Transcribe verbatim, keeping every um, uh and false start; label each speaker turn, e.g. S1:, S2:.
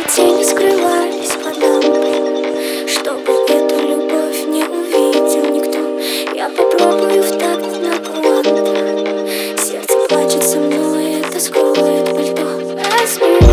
S1: тени скрывались под лампой, чтобы эту любовь не увидел никто. Я попробую в такт на куанта. Сердце плачет со мной, это скроет пальто. Разберись.